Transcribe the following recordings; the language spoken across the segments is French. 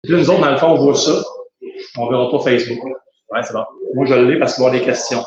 Puis là, nous autres, dans le fond, on voit ça. On ne verra pas Facebook. Ouais, c'est bon. Moi, je l'ai parce qu'il va y avoir des questions.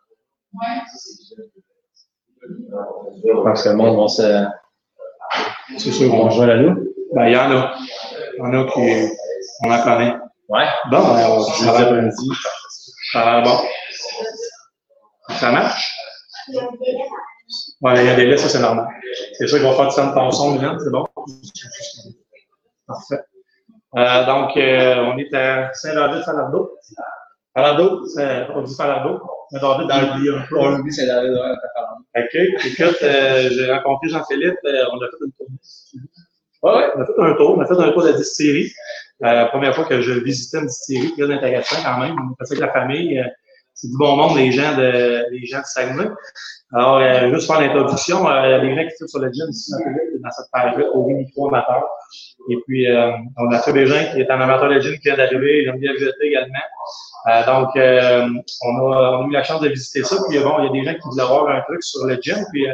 Parce que le monde va se. C'est sûr. On joue là-dedans. Ben, il y en a. Il y en a qui. On en connaît. Ouais. Bon, ben, Ça a l'air lundi. Ça a l'air bon. Ça marche? Ouais, il y a des délais, ça, c'est normal. C'est sûr qu'il va faire du temps de ton son, Liliane, c'est bon? Parfait. Donc, on est à Saint-David-Falardeau. Falardeau, on dit Falardeau. Saint-David, On l'oublie, c'est David, ouais, OK. Écoute, j'ai rencontré Jean-Philippe, on a fait une tournée. Ouais, on a fait un tour. On a fait un tour de la distillerie. La première fois que je visitais une distillerie, très intéressant quand même. On a fait ça avec la famille. C'est du bon monde, les gens de Saguenay. Alors, juste faire l'introduction, il y a des gens qui sont sur le gym ici dans cette page-là, au micro amateur. Et puis, on a fait des gens qui est un amateur de gym qui vient d'arriver, j'aime bien jeter également. Donc, on a eu la chance de visiter ça. Puis, bon, il y a des gens qui voulaient avoir un truc sur le gym. Puis,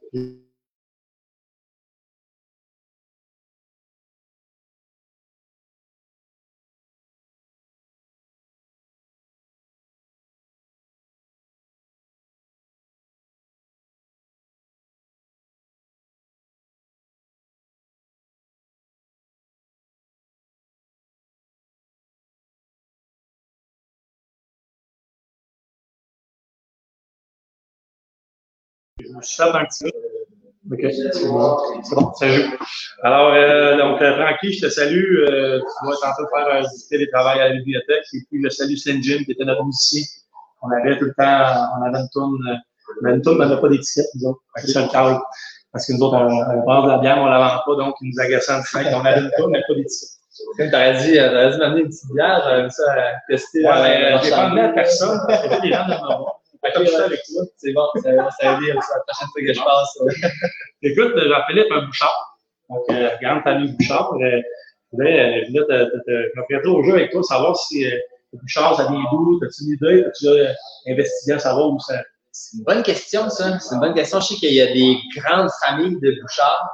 je me suis fait un petit peu. OK, c'est bon. C'est bon, ça joue. Alors, donc, Francky, je te salue. Tu vas être en train de faire du télétravail à la bibliothèque. Et puis, je salue Slim Jim, qui était notre musicien. On avait tout le temps, on avait une tourne, mais on n'avait pas d'étiquette, nous autres. C'est ça le câble. Parce que nous autres, on prend de la bière, mais on la vend pas, donc ils nous agaçaient en disant qu'on avait une tourne, mais pas d'étiquette. Comme t'aurais dit m'amener une petite bière, j'aurais ça à tester. Ouais, j'ai pas amené à personne. J'ai fait des gens de me voir. Comme je suis avec toi. C'est bon, ça va aider aussi la prochaine fois que je passe. Écoute, Jean-Philippe, un bouchard. Donc, regarde famille Bouchard. Je voulais me prêter au jeu avec toi, savoir si Bouchard, ça vient d'où, as-tu une idée, as-tu investigué à savoir où ça. C'est une bonne question, ça. C'est une bonne question. Je sais qu'il y a des grandes familles de Bouchard.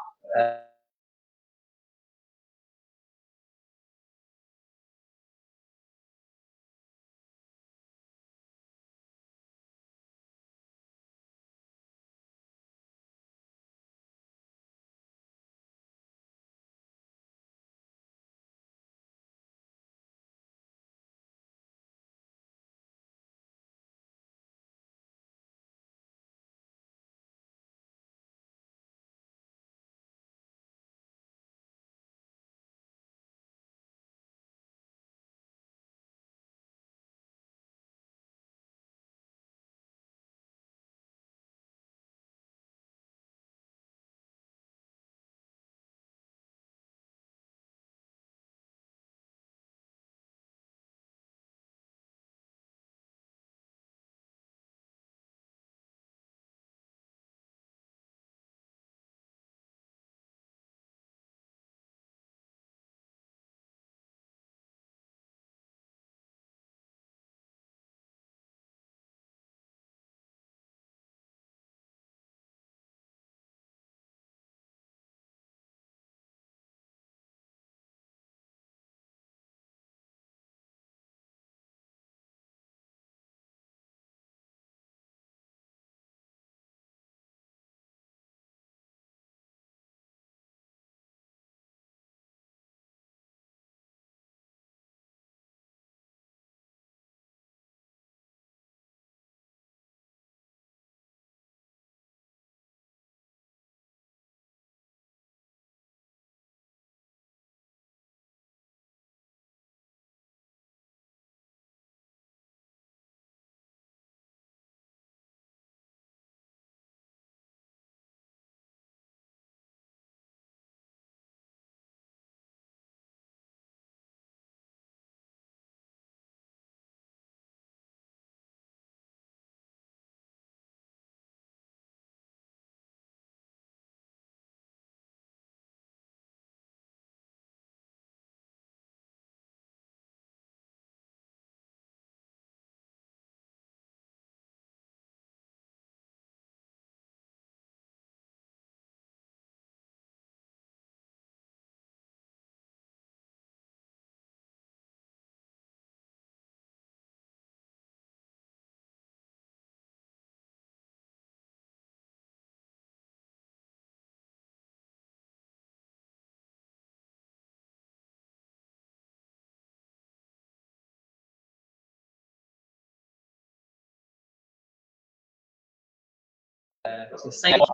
c'est 5 mois.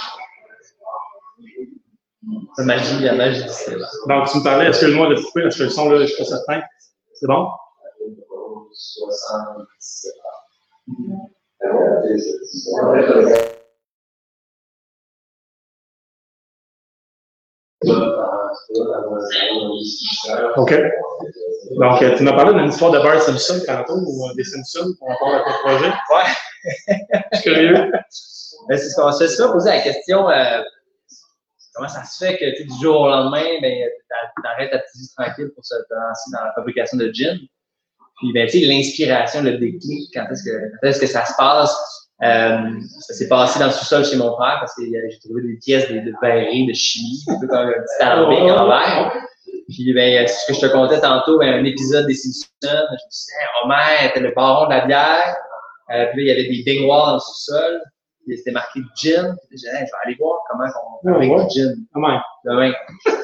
La magie du cinéma. Donc, tu me parlais, excuse-moi de te couper, parce que le son, là, je suis pas certain. C'est bon? OK. Donc, tu m'as parlé d'une histoire de Bart Simpson tantôt, ou des Simpsons, par rapport à ton projet. Ouais. Je suis curieux. Ben, c'est ce qu'on se fait poser la question, comment ça se fait que du jour au lendemain, ben, tu arrêtes ta petite vie tranquille pour te lancer dans la fabrication de gin. Puis, ben, tu sais, l'inspiration, le déclic, quand est-ce que ça se passe? Ça s'est passé dans le sous-sol chez mon frère parce que j'ai trouvé des pièces de verrerie, de chimie, un peu comme un petit alambic en verre. Puis, ben, ce que je te contais tantôt, ben, un épisode des Simpsons, je me disais, Homer était le baron de la bière. Puis là, il y avait des baignoires dans le sous-sol. C'était marqué gin. J'ai dit, hey, je vais aller voir comment on fabrique du gin. Demain.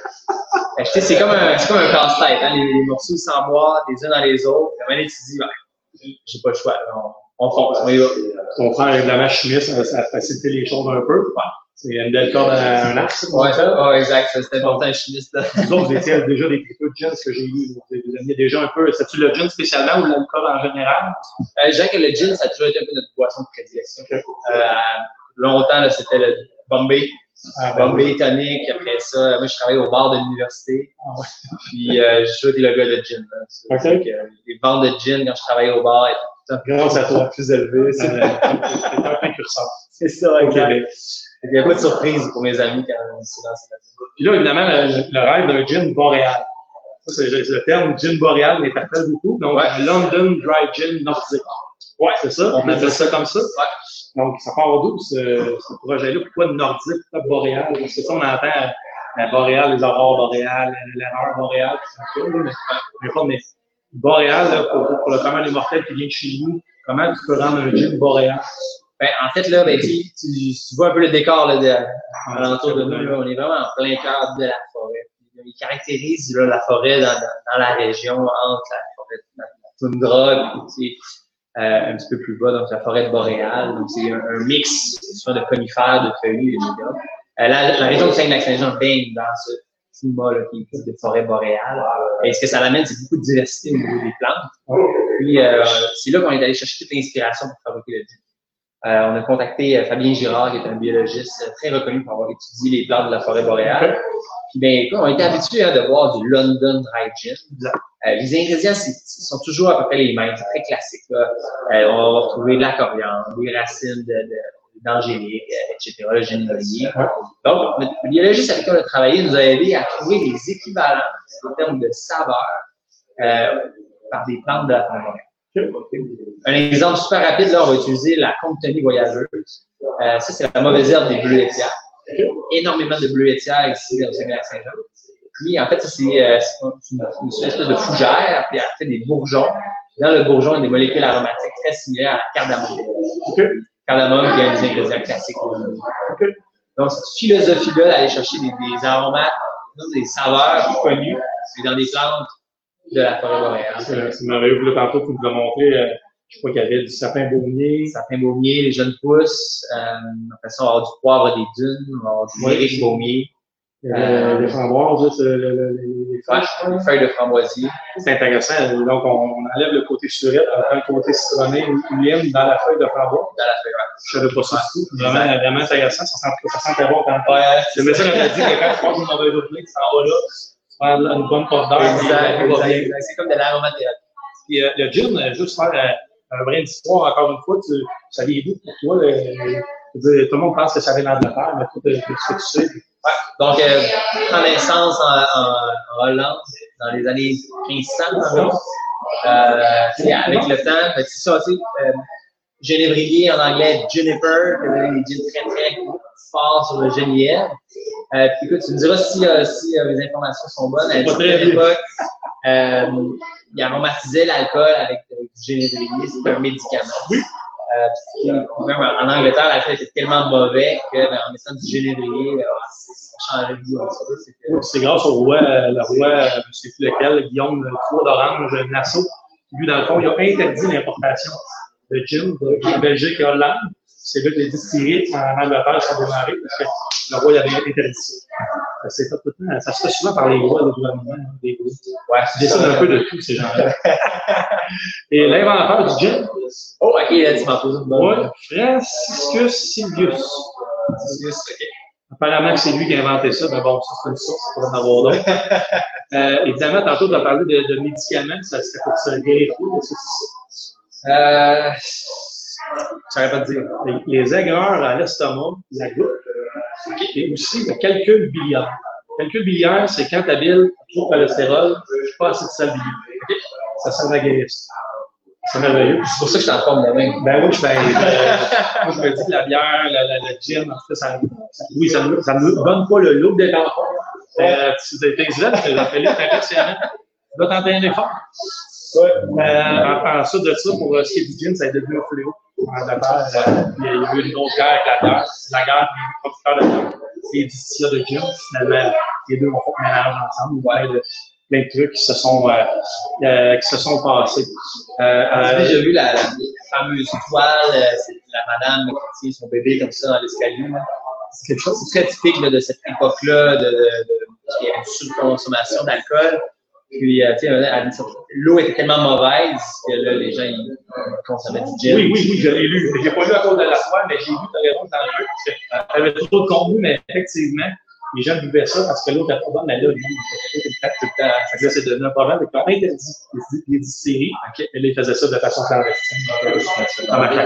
C'est comme un casse-tête, hein? Les morceaux s'emboîtent les uns dans les autres. À un moment donné, tu te dis, ouais, j'ai pas le choix. On fonce, on y va. Ton frère est de la machiniste, ça a facilité les choses un peu. Ouais. C'est une belle corde à un axe. Ouais, exact. C'était important, un chimiste. Vous autres, vous étiez déjà des peu de gin, ce que j'ai vu. Vous aimiez déjà un peu. C'est-tu le gin spécialement ou l'alcool en général? Je dirais que le gin, ça a toujours été un peu notre boisson de prédilection. Okay. Longtemps, là, c'était le Bombay. Bombay tonic. Après ça, moi, je travaillais au bar de l'université. Puis, j'ai toujours été le gars de gin. Okay. Les ventes de gin, quand je travaillais au bar, étaient tout grâce à toi, plus élevé. C'est un précurseur. C'est ça, exact. Il n'y a pas de surprise pour mes amis quand on s'est lancé là-dessus. Puis là, évidemment, le rêve d'un gin boréal. Ça, c'est le terme gin boréal m'interpelle beaucoup. Donc, London Dry Gin Nordique. Ouais, c'est ça. On appelle ça comme ça. Ouais. Donc, ça part d'où ce projet-là? Pourquoi nordique, pourquoi boréal? Parce que ça, on entend la boréale, les aurores boréales, l'erreur boréale, mais boréal, là, pour le commun des mortels qui vient de chez nous, comment tu peux rendre un gin boréal? Ben, en fait, là, ben, tu vois un peu le décor là, alentour de nous. Là, on est vraiment en plein cœur de la forêt. Il caractérise là, la forêt dans la région entre la forêt de la toundra et un petit peu plus bas, donc la forêt boréale. Donc, c'est un mix soit de conifères, de feuillus, etc. La région de Saguenay-Lac-Saint-Jean baigne dans ce climat là, qui est de forêt boréale. Et ce que ça l'amène, c'est beaucoup de diversité au niveau des plantes. Puis, c'est là qu'on est allé chercher toute l'inspiration pour fabriquer le gin. On a contacté Fabien Girard, qui est un biologiste très reconnu pour avoir étudié les plantes de la forêt boréale. Puis, ben, écoute, on était habitués de boire du London Dry Gin. Les ingrédients sont toujours à peu près les mêmes, c'est très classique. Là. On va retrouver de la coriandre, des racines d'angélique, etc., le génévrier. Donc, notre biologiste avec qui on a travaillé nous a aidé à trouver des équivalences en termes de saveur par des plantes de la forêt boréale. Un exemple super rapide, là, on va utiliser la Comptonie voyageuse. Ça, c'est la mauvaise herbe des bleuetières. Énormément de bleuetières ici dans le Saguenay-Lac-Saint-Jean. Puis, en fait, ça, c'est une espèce de fougère, puis elle fait des bourgeons. Dans le bourgeon, il y a des molécules aromatiques très similaires à la cardamome. Cardamome, qui est un des ingrédients classiques. Donc, cette philosophie-là d'aller chercher des aromates, des saveurs connues, mais dans des plantes de la forêt boréale. C'est merveilleux. Là, tantôt, tu nous as montré, je crois qu'il y avait du sapin baumier. Sapin baumier, les jeunes pousses. Après ça, on va avoir du poivre des dunes, on va avoir du mérite baumier. Les framboises, les feuilles de framboisier. C'est intéressant. Donc, on enlève le côté surette, on prend le côté citronné ou lime dans la feuille de framboise. Dans la feuille, ouais. Je ne savais pas ça du tout. Vraiment intéressant. Ça sentait bon quand même. C'est ça qu'on a dit que quand tu prends une mauvaise journée, tu s'en vas là. Une bonne porte d'air. Exact. C'est comme de l'aromathérapie. Puis le gin, juste faire un brin d'histoire, encore une fois, ça vient d'où pour toi? Tout le monde pense que ça vient d'Angleterre, mais tout ce que tu sais. Ouais. Donc, prend naissance en Hollande dans les années 1500 environ. Avec le temps, c'est ça aussi. Génévrier en anglais, juniper, des gins très très forts sur le genièvre. Puis écoute, tu me diras si les informations sont bonnes. À l'époque, il aromatisait l'alcool avec du génévrier, c'était un médicament. Oui. Même en Angleterre, l'alcool était tellement mauvais qu'en mettant du génévrier, ça changeait de goût un petit peu. C'est grâce au roi, je ne sais plus lequel, Guillaume III d'Orange, Nassau, qui lui, dans le fond, il a interdit l'importation de gin de Belgique et Hollande. c'est là que les distilleries en Angleterre sont démarrées parce que le roi il avait interdit ça. C'est pas tout le temps. Ça se fait souvent par les lois, le gouvernement, des groupes. Ouais, ils décident un peu de tout, ces gens-là. Et l'inventeur du gin. Oh, ok, là, tu m'as posé une bonne. Oui, Franciscus Silvius. Apparemment que c'est lui qui a inventé ça, mais bon, ça c'est une source, ça pourrait en avoir d'autres. Évidemment, tantôt, tu as parlé de médicaments, ça c'était pour se guérir. Je saurais pas te dire. Les aigreurs à l'estomac, la goutte, et aussi le calcul biliaire. Le calcul biliaire, c'est quand ta bile a trop de cholestérol, pas assez de sel biliaire. Ça sert à la guérison. C'est merveilleux. C'est pour ça que je suis en forme de même. Ben oui, moi, je me dis que la bière, le gin, en tout cas, oui, ça me donne pas le look d'être en forme. Tu es excellent, je l'ai appelé, c'est impressionnant. Tu dois t'entraîner fort. Ensuite de ça, pour ce qui est du gin, ça a été devenu un fléau. Il y a eu une grosse guerre avec la bière. La guerre des producteurs de bière et des distilleurs de gin. Finalement, les deux ont fait mélange ensemble. Plein de trucs qui se sont passés. J'ai déjà vu la fameuse toile, c'est la madame qui tient son bébé comme ça dans l'escalier. C'est quelque chose très typique là, de cette époque-là, il y avait une surconsommation d'alcool. Puis, l'eau était tellement mauvaise que là, les gens ils consommaient du gin. Oui, je l'ai lu. Je n'ai pas lu à cause de la toile, mais j'ai lu, tu as raison, dans le jeu, parce qu'il y avait trop de contenu, mais effectivement, les gens buvaient ça parce que l'eau était pas bonne, mais là, lui, il était tout le temps. Là, c'est devenu un problème. Ils ont interdit les distilleries. Et là, ils faisaient ça de façon clandestine.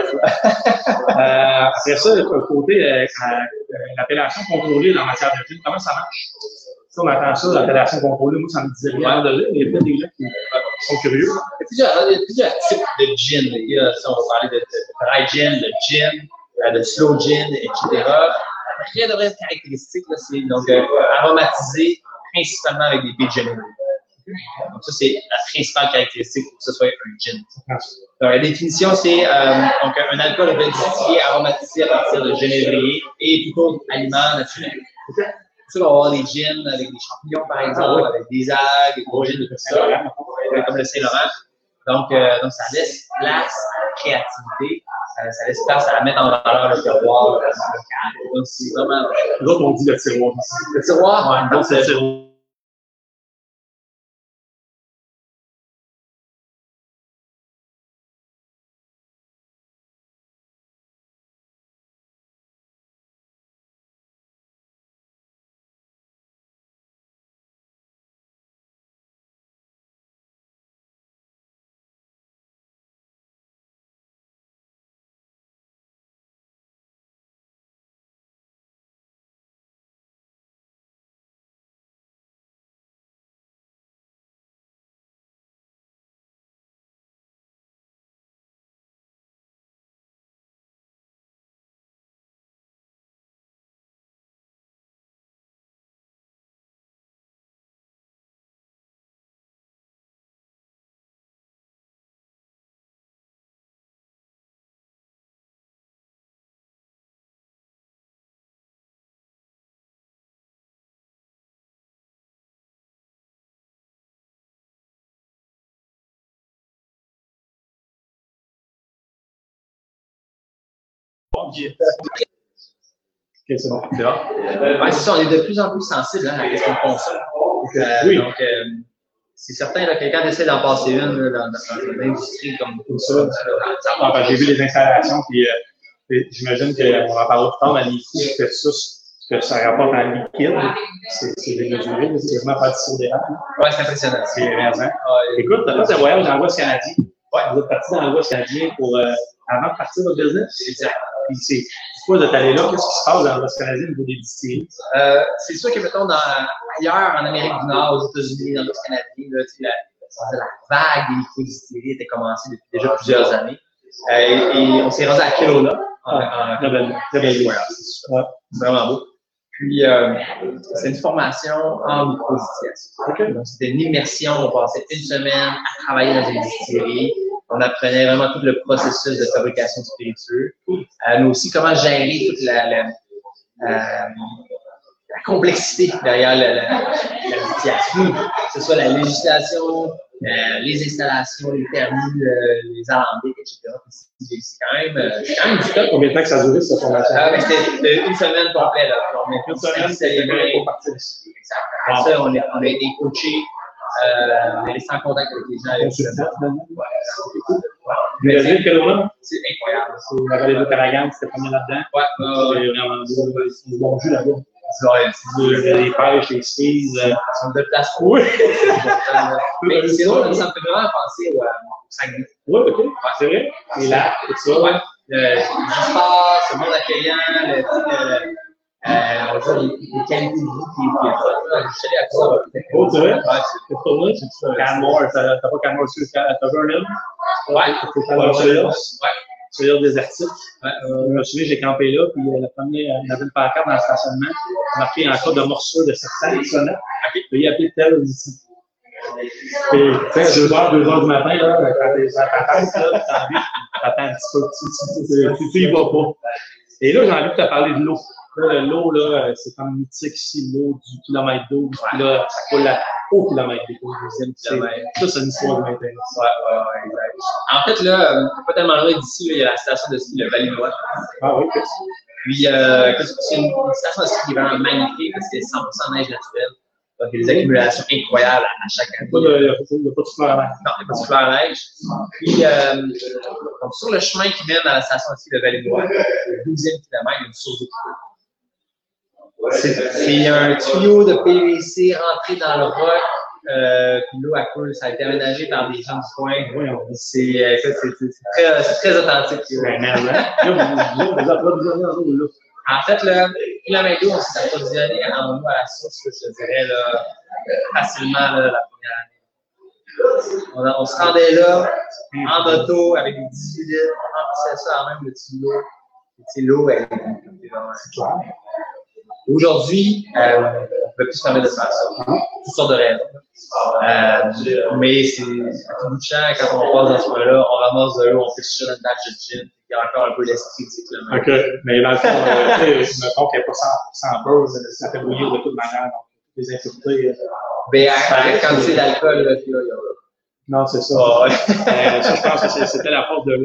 Après ça, le côté l'appellation contrôlée dans la matière de gin, comment ça marche? Si on attend ça, l'appellation contrôlée, moi, ça me disait rien de là. Il y a peut-être des gens qui sont curieux. Il y a plusieurs types de gin. Si on va parler de dry gin, de gin, de slow gin, etc. Rien de vraies caractéristiques, c'est donc aromatisé principalement avec des baies de Genève. Donc, ça, c'est la principale caractéristique pour que ce soit un gin. Donc, la définition, c'est donc un alcool est distillé, aromatisé à partir de genévrier et tout autre aliment naturel. On va avoir des gins avec des champignons, par exemple, avec des algues, des gros gins de tout ça, comme le Saint-Laurent. Donc, ça laisse place à la créativité, ça laisse place à mettre en valeur le terroir local. Donc, c'est vraiment. Nous autres, on dit le tiroir. Le tiroir? Oui, c'est le tiroir. Ok, c'est bon. C'est bon. C'est ça, on est de plus en plus sensible à ce qu'on consomme. Oui. Donc, c'est certain que quelqu'un essaie d'en passer une dans l'industrie comme ça. J'ai vu les installations, puis j'imagine qu'on en parlera plus tard, mais les coûts que ça rapporte en liquide, c'est démesuré, c'est quasiment pas du sirop d'érable. Oui, c'est impressionnant. C'est émergent. Écoute, tu as fait un voyage dans l'Ouest canadien. Oui, vous êtes parti dans l'Ouest canadien avant de partir de votre business. Exact. Puis c'est quoi d'être allé là? Qu'est-ce qui se passe dans l'Ouest canadien au niveau des distilleries? C'est sûr que, mettons, ailleurs, en Amérique du Nord, aux États-Unis, dans l'Ouest canadien, la vague des micro-distilleries était commencée depuis déjà plusieurs années. Et on s'est rendu à Kelowna. Très belle voyage. C'est vraiment beau. Puis, c'est une formation en microdistillation. Donc, c'était une immersion. On passait une semaine à travailler dans une distillerie. On apprenait vraiment tout le processus de fabrication de spiritueux. Mais aussi comment gérer toute complexité derrière la situation, que ce soit la législation, les installations, les permis, les alambics, etc. C'est quand même du top. Combien de temps que ça a duré, cette formation? C'était une semaine complète. Là. Une semaine, c'était bien pour partir. Exact. Après ça, on a été coachés, on est resté en contact avec les gens. Mais le Kelowna, c'est incroyable. c'est la vallée de Paragan, c'était pas mal là-dedans. Ouais, vraiment du bon jus là-bas. ouais. Les pêches, les skis. C'est une belle place. Oui. Mais c'est drôle, ça me fait vraiment penser au Saguenay. Oui, ok. Ouais, c'est vrai. Les lacs, tout ça. Ouais. L'espace, le monde accueillant, on va dire les qualités de vie qui est bonne. Je suis allé à ça. Oh, c'est vrai? Ouais, c'est pas vrai. Canmore, t'as pas Canmore sur t'as Vernon? Ouais. Sur l'île désertique. Je me souviens, j'ai campé là, puis la première, on avait une pancarte dans le stationnement, marqué en cas de morsure de serpent sonnette. Il a appelé tel ici. Et, tu sais, 2h du matin, là, quand t'es dans ta tête, là, t'attends un petit peu, tu y vas pas. Et là, j'ai envie de te parler de l'eau. L'eau, là, c'est comme mythique ici, l'eau du kilomètre d'eau. Puis là, ça coule au kilomètre d'eau, deuxième kilomètre. Ça, c'est une histoire qui m'intéresse. Ouais, exact. En fait, là, pas tellement loin d'ici, il y a la station de ski, le Valley-Noix. Ah oui, puis, c'est une station de ski qui est vraiment magnifique parce que c'est 100% neige naturelle. Donc, il y a des accumulations incroyables à chaque année. Il n'y a pas de fleurs à neige. Non, il n'y a pas de fleurs à neige. Puis, donc, sur le chemin qui mène à la station de ski de Valley-Noix, le 12e kilomètre, il y a une source d'eau. C'est un tuyau de PVC rentré dans le roc, puis l'eau à coule. Ça a été aménagé par des gens du coin. C'est très authentique. En fait, le kilomètre d'eau, on s'est approvisionné en eau à la source, je te dirais, là, facilement là, la première année. On se rendait là, en moto, avec des 18 litres, on remplissait ça en même le tuyau. L'eau, elle est vraiment. Aujourd'hui, on ne peut plus se permettre de faire ça. Toutes sortes de raisons. Mais c'est à tout bout de champ, quand on passe dans ce point-là, on ramasse de l'eau, on fait sur une batch de gin, il y a encore un peu l'esprit du kilomètre. OK. Mais dans le fond, mettons qu'il n'y a pas 100 beurre, ça fait bouillir de toute manière. Donc, les impuretés. Mais avec quantité d'alcool, là, il y a. Non, c'est ça. Oh, ouais. Ça, je pense que c'était la force de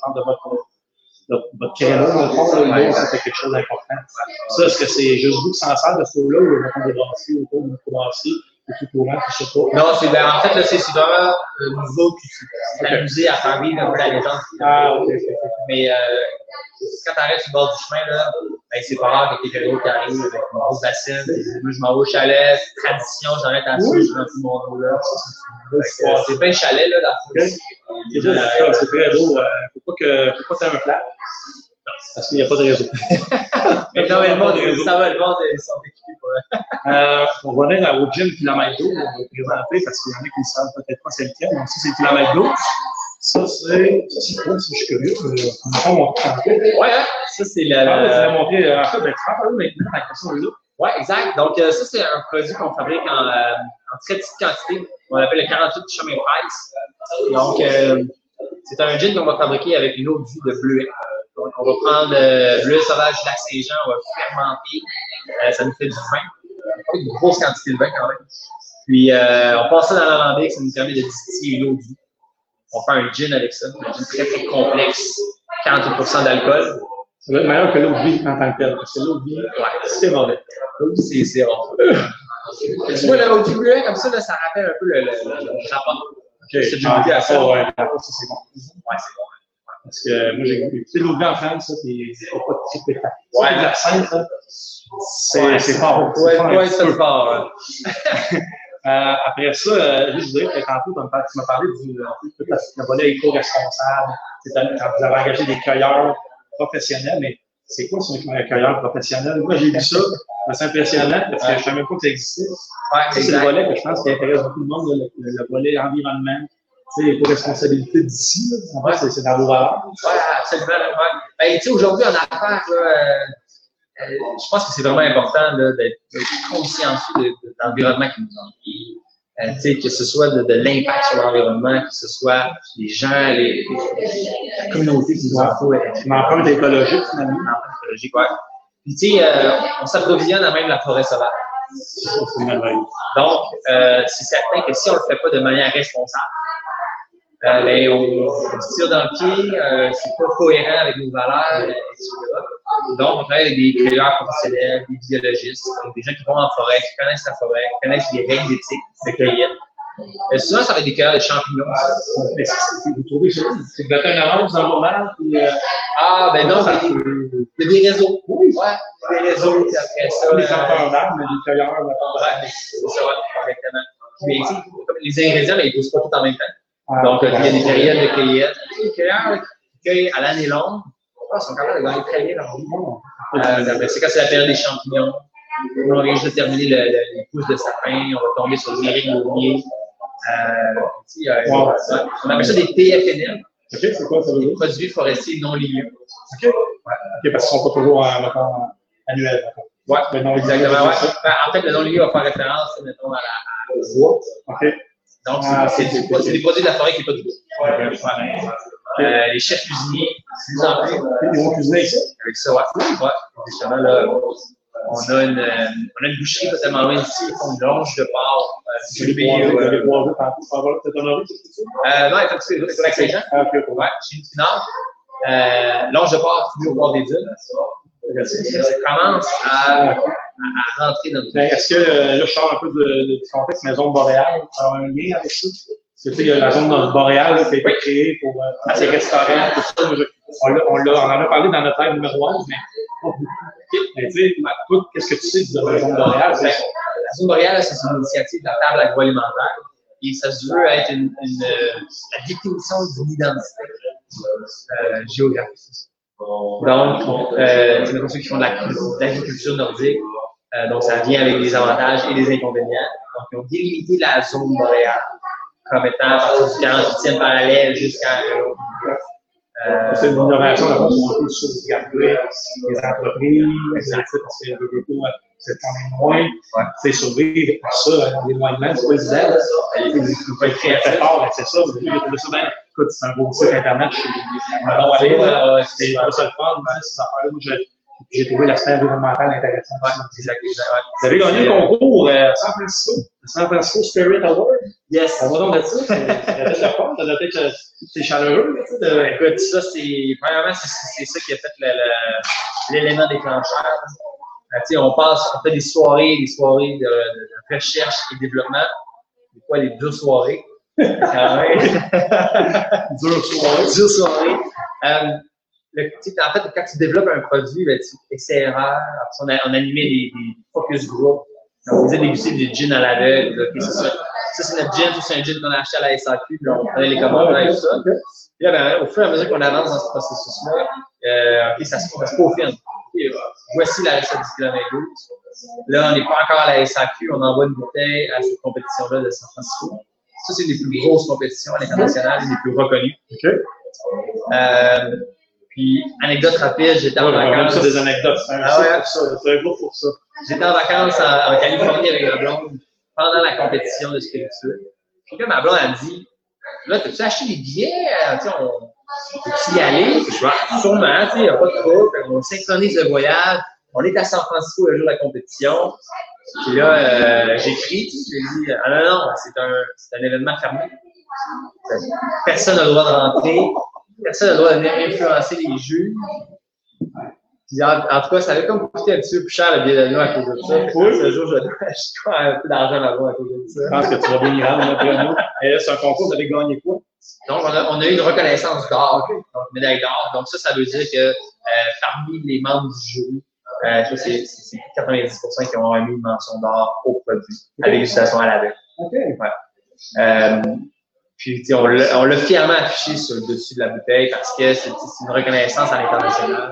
votre créneau, dans le fond, l'eau, c'était quelque chose d'important. Ça, est-ce que c'est juste vous qui s'en sert de ce eau-là ou il y a des brassiers autour de notre brassier, tout courant, je sais pas? Non, en fait, c'est vraiment nous autres qui s'amuser à faire vivre un peu la légende. Ah, ok. Mais quand tu arrêtes sur le bord du chemin, là, ben, c'est pas rare qu'il y ait quelqu'un qui arrive avec une grosse bassine. Moi, je m'en vais au chalet, tradition, j'arrête à dessous, je remplis mon eau là. C'est plein de chalets là, dans le fond. C'est très beau. Faut pas que tu aies un flat. Parce qu'il n'y a pas de réseau. Mais non, mais le monde, ça va, le monde, ils sont équipés pour on va venir au gym kilomètre d'eau, on va le présenter parce qu'il y en a qui ne savent peut-être pas c'est lequel. Donc, ça, c'est le kilomètre d'eau. Ça, c'est quoi? Je suis curieux. On va présenter. Ouais, ça, c'est le. Tu vas montrer. En fait, tu vas parler maintenant de la question de l'eau. Oui, exact. Donc, ça, c'est un produit qu'on fabrique en très petite quantité. On l'appelle le 48 Chemin Price. Donc, c'est un gin qu'on va fabriquer avec une eau de vie de bleuet. Donc, on va prendre le bleuet sauvage du lac Saint-Jean, on va fermenter. Ça nous fait du vin. Une grosse quantité de vin quand même. Puis, on passe ça dans l'alambic, ça nous permet de distiller l'eau de vie. On fait un gin avec ça. Un gin très, très complexe. 48% d'alcool. Ça va être meilleur que l'eau de vie en tant que telle. Parce que l'eau de vie, c'est mauvais. L'eau de vie, c'est rare. Tu vois, l'eau du bleuet, comme ça, là, ça rappelle un peu le rapport. C'est du goûté à ça. Ouais, ça, c'est bon. Ouais, c'est bon. Parce que moi, j'ai goûté. Tu sais, l'eau de vie en France, ça, c'est pas de triper. Ouais, de la scène, ça, c'est fort. Ouais, c'est fort. Après ça, je dirais que tantôt, tu m'as parlé du volet éco-responsable. Quand vous avez engagé des cueilleurs professionnels, mais c'est quoi un cueilleur professionnel? Moi, j'ai vu ça, c'est impressionnant parce que je ne savais même pas que ça existait. Ouais, c'est le volet que je pense qui intéresse beaucoup de monde, le volet environnement, l'éco-responsabilité d'ici. En fait, c'est dans vos valeurs. Oui, absolument. Ouais. Ben, tu sais, aujourd'hui, en affaires, je pense que c'est vraiment important d'être consciencieux de l'environnement qui nous entoure. Que ce soit de l'impact sur l'environnement, que ce soit les gens, la communauté qui nous entoure. L'empreinte écologique, finalement. L'empreinte écologique, oui. Puis, tu sais, on s'approvisionne à même la forêt sauvage. Donc, c'est certain que si on ne le fait pas de manière responsable, ben, on se tire dans le pied, c'est pas cohérent avec nos valeurs, etc. Donc, on travaille avec des cueilleurs professionnels, des biologistes, donc des gens qui vont en forêt, qui connaissent la forêt, qui connaissent les règles d'éthique de cueillette. Souvent, ça va être des cueilleurs de champignons. Vous trouvez ça? C'est que vous êtes un annonce dans le journal, puis... Ah, ben non, il y a des réseaux. Oui, ouais, des réseaux, puis après ça... Les chanteurs d'arbres, mais les cueilleurs... Ouais, c'est ça, exactement. Mais tu sais, les ingrédients, ils ne poussent pas tout en même temps. Donc, il y a des périodes de cueillette. Les cueilleurs qui cueillent à l'année longue, ils sont capables de gagner très bien leur vie. C'est quand c'est la période des champignons. On vient juste de terminer les pousses de sapin, on va tomber sur le mérite de on appelle ça des PFNL. OK, c'est quoi ça veut dire? Des produits forestiers non liés. OK. Ouais. OK, parce qu'ils ne sont pas toujours annuels. Oui, exactement. Ouais. En fait, le non lié va faire référence, mettons, à la bois. OK. Donc, c'est des produits de la forêt qui n'est pas du bois. Les chefs cuisiniers, plus en plus. Ils vont cuisiner ici? Avec ça, ouais. Justement, là, on a une boucherie totalement loin ici, ils font une longe de porc. Vous avez croisé tantôt, peut-être honoré, c'est ça? Non, c'est avec les gens. Ouais, chez Pinard. Longe de porc, fouillé au bord des dunes. Ça commence à rentrer dans le temps. Est-ce que, là, je sors un peu du contexte, mais la zone boréale, ça a un lien avec ça? Parce que, tu sais, la zone boréale qui a été créée pour ces restaurants, tout ça. On en a parlé dans notre live numéro 1, mais tu sais, qu'est-ce que tu sais de la zone boréale? La zone boréale, c'est une initiative de la table agroalimentaire et ça se veut être la définition d'une identité géographique. Donc, c'est pour ceux qui font de l'agriculture nordique. Donc, ça vient avec des avantages et des inconvénients. Donc, ils ont délimité la zone boréale comme étant à partir du 48e parallèle jusqu'à c'est une innovation, là, on peut sauvegarder les entreprises, parce que c'est quand même moins, c'est survivre par ça, dans l'éloignement, c'est pas évident. Il faut pas être très fort, mais c'est ça. Écoute, c'est un beau site internet, c'est pas ça le fun, ces affaires-là. J'ai trouvé l'aspect environnemental intéressant. Vous avez gagné le concours à San Francisco, le San Francisco Spirit Award. Yes. On va donc de ça. Ça doit être le fun, ça doit être c'est chaleureux. Écoute, ça, premièrement, c'est ça qui a fait l'élément déclencheur. On fait des soirées de recherche et développement. Des fois, les 2 soirées. Dure soirée. En fait, quand tu développes un produit, ben, tu essaieras. On animait des focus group. On faisait déguster du gin à l'aveugle. Okay, ça, c'est notre gin. C'est un gin qu'on a acheté à la SAQ. Puis on prenait les commandes et tout ça. Puis là, ben, au fur et à mesure qu'on avance dans ce processus-là, ça se peaufine. Voici la recette du kilomètre 12. Là, on n'est pas encore à la SAQ. On envoie une bouteille à cette compétition-là de San Francisco. Ça, c'est les plus grosses compétitions à l'international, les plus reconnues. Puis, anecdote rapide, j'étais en vacances. Ça, des anecdotes. C'est un groupe pour ça. J'étais en vacances en Californie avec ma blonde pendant la compétition de spiritueux. Puis là, ma blonde, elle me dit, là, t'as-tu acheté des billets? On peut-y y aller? Puis je dis, sûrement, il n'y a pas de trouble. On synchronise le voyage. On est à San Francisco le jour de la compétition. Puis là, j'écris, j'ai dit, non, c'est un événement fermé. Personne n'a le droit de rentrer. Personne n'a le droit de venir influencer les juges. Puis en tout cas, ça avait comme coûté un petit peu plus cher le billet d'avion à cause de ça. Ce jour, je dois un peu d'argent là-bas à cause de ça. Je pense que tu vas bien y rendre après nous. Et là, c'est un concours, vous avez gagné quoi? Donc, on a eu une reconnaissance d'or, donc médaille d'or. Donc ça veut dire que parmi les membres du jury, c'est 90% qui ont remis une mention d'or au produit, à dégustation à l'aveugle. OK. Ouais. Puis, on l'a fièrement affiché sur le dessus de la bouteille parce que c'est une reconnaissance à l'international.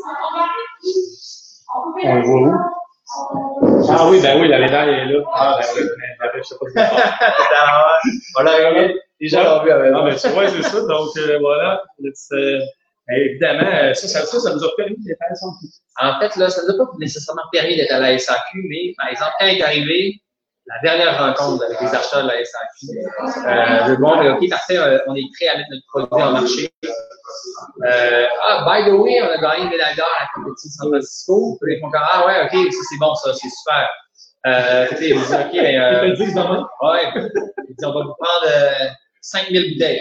On le voit où? Ah oui, ben oui, la médaille est là. Ah ben oui, je sais pas. On l'a regardé. Les gens l'ont vu avec moi. Ah ben tu vois, c'est ça. Donc voilà. Évidemment, ça nous a permis d'être à la SAQ. En fait, là, ça ne nous a pas nécessairement permis d'être à la SAQ, mais par exemple, quand est arrivé la dernière rencontre avec les acheteurs de la SAQ, OK, parfait, on est prêt à mettre notre produit en marché. By the way, on a gagné une médaille d'or à la compétition de San Francisco. Puis ils font comme, ah ouais, ok, ça c'est bon, ça, c'est super. Tu sais, ils disent, ok, mais. Ils te le disent demain? Ouais. Ils disent, on va vous prendre 5000 bouteilles.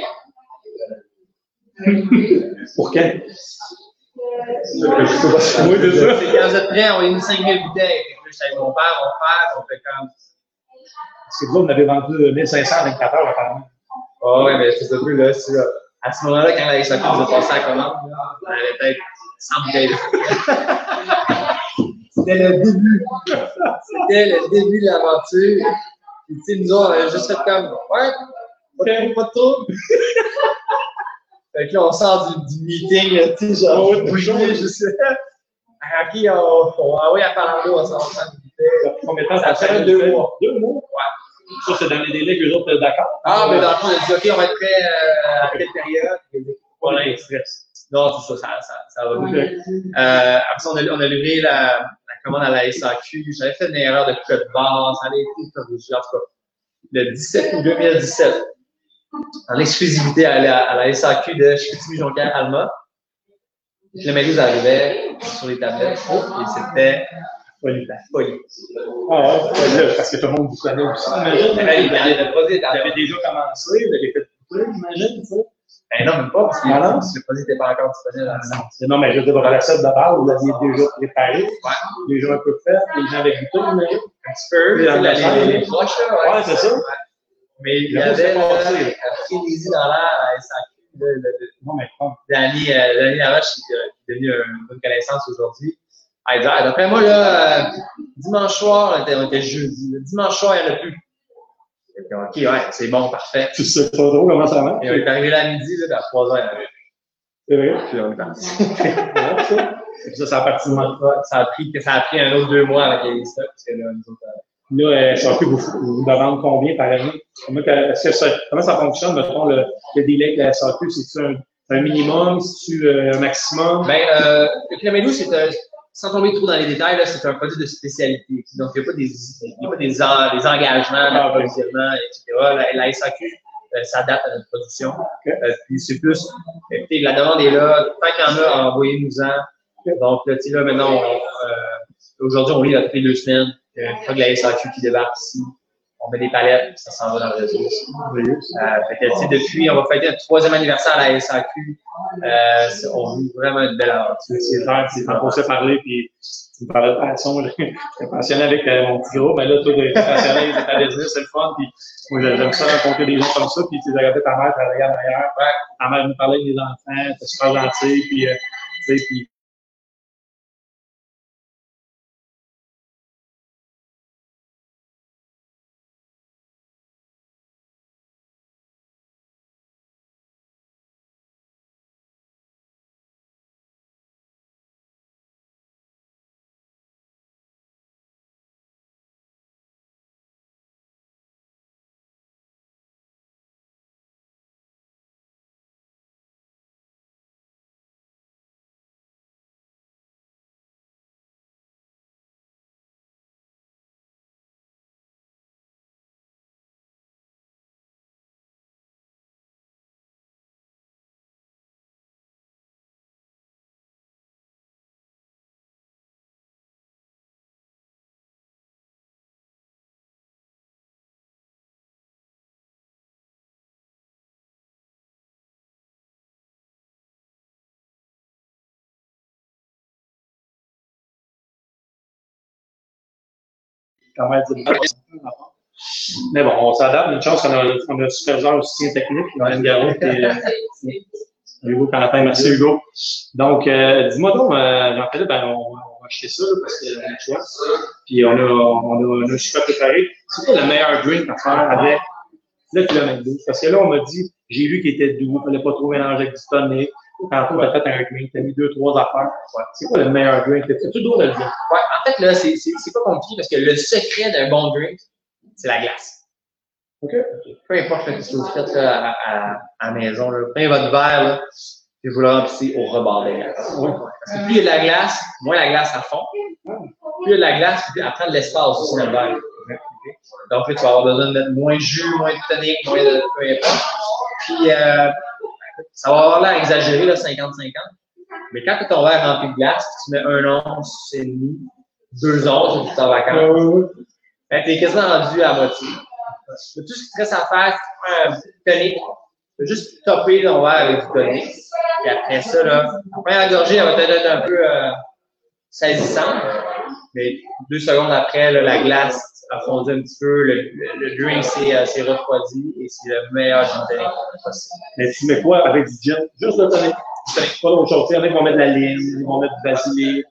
Pour quand? Oui, c'est ça. Quand vous êtes prêts, on va nous 5000 bouteilles. Puis je savais mon frère, on fait comme. Parce que vous, on avait vendu 1500 à 24 heures apparemment. Ah ouais, mais c'est ça plus là. À ce moment-là, quand la SAQ nous a passé à la commande, on avait peut-être 100 bouteilles. C'était le début. C'était le début de l'aventure. Puis, tu sais, nous autres, on avait juste fait comme, ouais, pas de trouble. Fait que là, on sort du meeting, là, tu sais, genre, bouger, je sais. OK, on va à Palando, on s'en va de bouteilles. Combien de temps ça fait 2 mois? 2 mois? Ouais. Ça, c'est dans les délais que les autres étaient d'accord. Ah, mais dans le fond, on a dit, OK, on va être prêt à telle période. Voilà, stress. Non, c'est ça va bien. Après ça, on a livré la commande à la SAQ. J'avais fait une erreur de code barre. Ça allait être corrigé. En tout cas, le 17 août 2017, en exclusivité à la SAQ de Chicoutimi-Jonquière-Alma. Le Méduse arrivait sur les tablettes et c'était la folie. Ah ouais, parce que tout le monde vous connaît aussi. Imagine, le produit vous avez déjà commencé, vous avez fait tout ça, j'imagine, ça? Ben non, même pas, parce que le produit n'était pas encore disponible. Non, mais je veux dire, votre recette de base, vous l'aviez déjà préparée, déjà un peu faite, les gens avec goûté, j'imagine. Un petit peu, les proches, là. Ouais, c'est ça. Mais il y avait un frénésie dans l'air à SAQ. Non, mais prends. Danny Laroche, qui est devenu une bonne connaissance aujourd'hui. Elle dit, d'après moi, là, dimanche soir, on était jeudi. Le dimanche soir, il n'y en a plus. OK, ouais, c'est bon, parfait. Tu sais pas trop comment ça marche. Et on est arrivé là à midi, là, à 3 heures, il y en avait plus. C'est vrai? Puis on est parti. Ça a parti de moi. Ça a pris un autre 2 mois avec les stocks, parce que là, nous autres. Là, SAQ, vous demandez combien par année? Comment ça fonctionne, mettons, le délai avec la SAQ? C'est-tu un minimum? C'est-tu un maximum? Ben, le Clamélou, sans tomber trop dans les détails, c'est un produit de spécialité. Donc, il n'y a pas des engagements d'approvisionnement, etc. La SAQ s'adapte à notre production. Puis c'est plus, écoutez, la demande est là. Tant qu'il y en a, envoyez-nous-en. Donc, là, maintenant, aujourd'hui, on lit toutes les 2 semaines. Une fois que la SAQ qui débarque ici, on met des palettes, ça s'en va dans le réseau. Fait que, depuis, on va fêter notre 3e anniversaire à la SAQ. On vit vraiment une belle aventure. C'est clair, quand on s'est parlé, puis tu me parlais de passion, j'étais passionné avec mon petit gros, mais là, toi, tu es passionné de ta business, c'est le fun, puis moi, j'aime ça rencontrer des gens comme ça, puis tu sais, regardé ta mère travailler en arrière, ta mère nous parlait des enfants, t'es super gentil, puis tu sais, puis quand même, mais bon, on s'adapte. Une chance qu'on a un superviseur aussi technique, Yann Garot, et Hugo Quentin. Merci, Hugo. Donc, dis-moi donc, Jean-Philippe, on va acheter ça, là, parce qu'on a le choix. Puis, on a un super préparé. C'est quoi le meilleur drink à faire avec le kilomètre 12? Parce que là, on m'a dit, j'ai vu qu'il était doux, il fallait pas trop mélanger avec du tonic. Quand tu as fait un drink, tu as mis 2-3 affaires. C'est quoi le meilleur drink? C'est toujours de le dire. Ouais, en fait, là, c'est pas compliqué parce que le secret d'un bon drink, c'est la glace. OK. Peu importe ce que vous faites là, à la maison, là, prenez votre verre, là, puis vous le remplissez au rebord des glaces. Ouais. Parce que plus il y a de la glace, moins la glace à fond. Plus il y a de la glace, plus elle prend de l'espace aussi dans le verre. Donc, là, tu vas avoir besoin de mettre moins de jus, moins de tonique, moins de peu importe. Puis, Ça va avoir l'air exagéré, là, 50-50. Mais quand tu as ton verre rempli de glace, tu mets 1 once et demi, 2 onces, tu es en vacances. Tu es quasiment rendu à moitié. Tout ce qui te reste à faire, c'est un tonic. Tu vas juste topper ton verre avec du tonic. Et après ça, là, la première gorgée, elle va peut-être être un peu saisissante. Mais 2 secondes après, là, la glace a fondu un petit peu, le drink s'est refroidi et c'est le meilleur gin tonic possible. Mais tu mets quoi avec du gin? Juste le tonic. Pas d'autre chose. Il y en a qui vont mettre de la lime, ils vont mettre du basilic.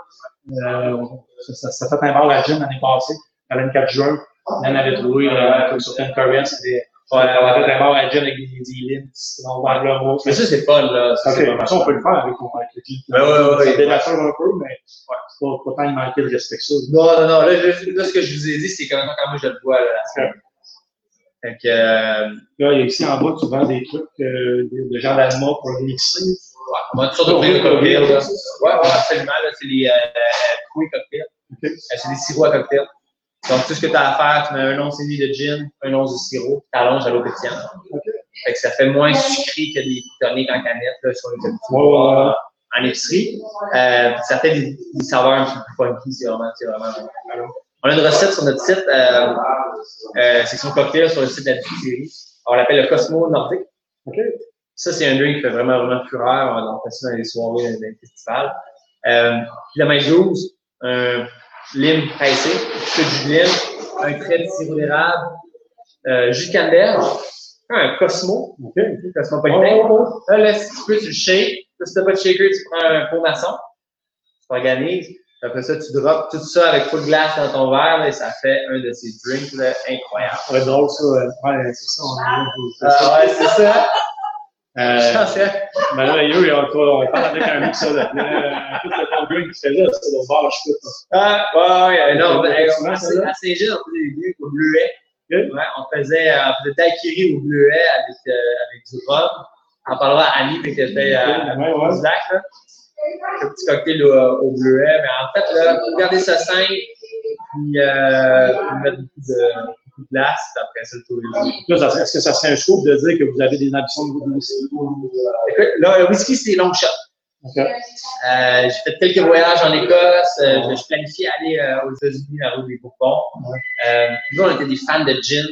Ça fait un bar à gin l'année passée, à 24 juin. Il y en avait trouvé sur Ten Korean, c'était un bar à gin avec des limes, on va le mot. Mais ça, c'est fun, là. Ça, on peut le faire avec le gin. Ça dénature un peu, mais c'est pas tant il manquait de respect que ça. Non. Là, ce que je vous ai dit, c'est quand moi je le vois, là. Fait que, là, il y a ici en bas, tu vends des trucs de genre d'alma pour le mixer. Ouais, on va toujours trouver des cocktails. Ouais, absolument. C'est les fruits cocktails. Okay. C'est des sirops à cocktails. Donc, tout ce que tu as à faire, tu mets 1 once et demi de gin, 1 once de sirop, tu allonges à l'eau pétillante. Okay. Fait que ça fait moins sucré que des toniques en canette là, sur les petits bois en épicerie. Ça fait des saveurs un petit peu funky, c'est vraiment. On a une recette sur notre site, section cocktail sur le site de la distillerie. On l'appelle le Cosmo Nordique. Okay. Ça, c'est un drink qui fait vraiment fureur. On fait ça dans les soirées, dans les festivals. Puis la main 12, un lime pressé, un peu de jus de lime, un trait de sirop d'érable, jus de canneberge, un Cosmo, cosmopolitain. Là, si tu peux, tu le shakes. Si tu n'as pas de shaker, tu prends un pot maçon, tu t'organises. Après ça, tu drops tout ça avec full glace dans ton verre là, et ça fait un de ces drinks là, incroyables. Ouais, drôle ça. Ouais, c'est ça. Ouais, c'est ça. Ben là, on parle avec un mix, ça, là. Tout le drink qui se faisait, c'est le bar, je sais pas. Non, à Saint-Gilles, on faisait des drinks au bleuet. Okay. Ouais, on faisait daiquiri au bleuet avec du rhum. On parlera à Annie, qui était du lac, là. Un petit cocktail au bleuet. Mais en fait, là, pour garder ça simple, puis mettre beaucoup de glace, après ça, tout le temps. Est-ce que ça serait un scoop de dire que vous avez des ambitions de whisky? Écoute, là, le whisky, c'est long shot. Okay. J'ai fait quelques voyages en Écosse. Je planifiais aller aux États-Unis, la route des Bourbons. Nous, on était des fans de gin.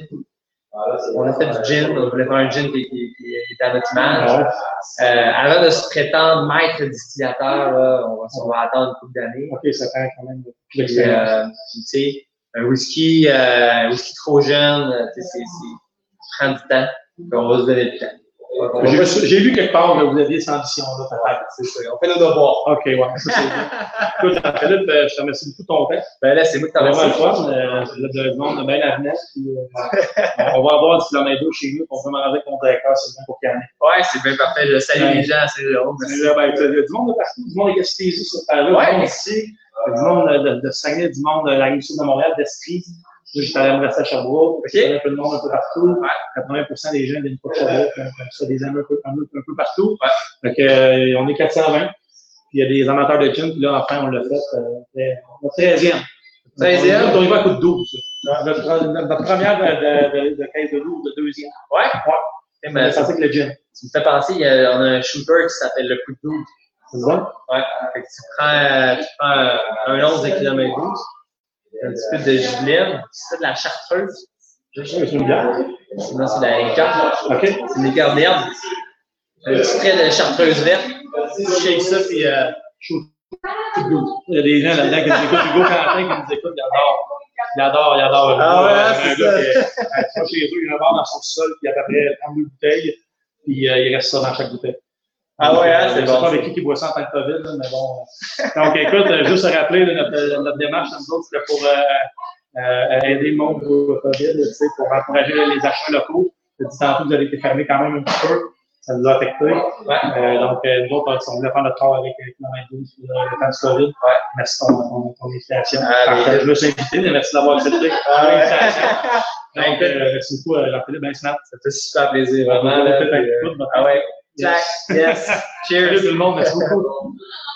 On a fait du gin, on voulait faire un gin qui était à notre image. Avant de se prétendre maître distillateur, là, on va attendre une couple d'années. OK, ça prend quand même tu sais, un whisky trop jeune, ça prend du temps. On va se donner du temps. J'ai lu quelque part que vous aviez cette ambition-là, peut-être. C'est ça. On fait nos devoirs. OK, ouais. Ça, c'est bien. Écoute, Philippe, je te remercie beaucoup de ton temps. Ben là, c'est moi qui t'en remercie. C'est le monde de bien l'avenir. On va avoir du kilomètre d'eau chez nous. On va demander avec mon directeur, c'est bien pour calmer. Ouais, c'est bien parfait. Je salue les gens. C'est drôle. Il y a du monde de partout, du monde de Gaspésie sur le terrain. Ouais, ici. Du monde de Saguenay, du monde de la rive sud de Montréal, d'Estrie. J'étais allé me rester à Sherbrooke. Il y a un peu de monde un peu partout. 80% des gens viennent pas de Sherbrooke. Ça, des amis un peu partout. Donc, on est 420. Puis, il y a des amateurs de gin. Puis là, enfin, on l'a fait. Notre 13e. 13e? On y va à coup de 12. Notre première de 15 de 12, de deuxième. Ouais. Mais ça fait que le gin. Tu me fais penser, on a un shooter qui s'appelle le coup de 12. C'est ça? Ouais. Fait que tu prends un 11 de km 12. Un petit peu de jus de lime, c'est de la chartreuse. C'est une bière? Non, c'est de la liqueur. OK. C'est une liqueur d'herbe. Un petit trait de chartreuse verte. Tu shakes ça, puis shoot. Il y a des gens là-dedans qui nous écoutent. Hugo Quentin qui nous écoute, il adore. Ah ouais, c'est ça. Tu vas chez eux, il y a un bar dans son sol, puis il y a à peu près 32 bouteilles, puis il reste ça dans chaque bouteille. Ah ouais, c'est bon. Je sais pas avec qui boit ça en tant que COVID, là, mais bon. Donc, écoute, juste à rappeler notre démarche, nous autres, c'était pour aider le monde au COVID, pour encourager les achats locaux. Je dis tantôt, vous avez été fermés quand même un petit peu. Ça nous a affecté. Donc, nous autres, on voulait faire notre part avec le 12 le temps du COVID. Merci pour ton invitation. Je me suis invité, mais merci d'avoir accepté l'invitation. Donc, merci beaucoup, Jean-Philippe, bien smart. Ça fait super plaisir, vraiment. Ah ouais. Yes. Cheers. Tout le monde, merci beaucoup.